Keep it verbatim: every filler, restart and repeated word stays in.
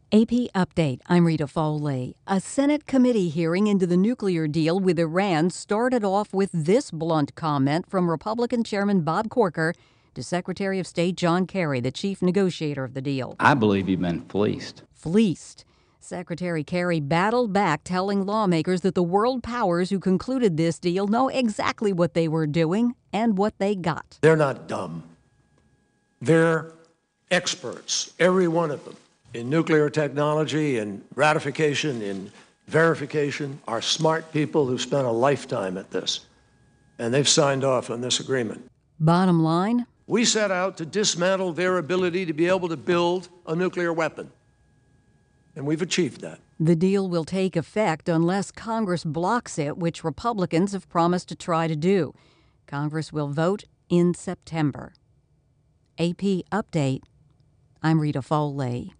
A P Update, I'm Rita Foley. A Senate committee hearing into the nuclear deal with Iran started off with this blunt comment from Republican Chairman Bob Corker to Secretary of State John Kerry, the chief negotiator of the deal. I believe you've been fleeced. Fleeced. Secretary Kerry battled back, telling lawmakers that the world powers who concluded this deal know exactly what they were doing and what they got. They're not dumb. They're experts, every one of them, in nuclear technology, in ratification, in verification, are smart people who've spent a lifetime at this, and they've signed off on this agreement. Bottom line? We set out to dismantle their ability to be able to build a nuclear weapon, and we've achieved that. The deal will take effect unless Congress blocks it, which Republicans have promised to try to do. Congress will vote in September. A P Update, I'm Rita Foley.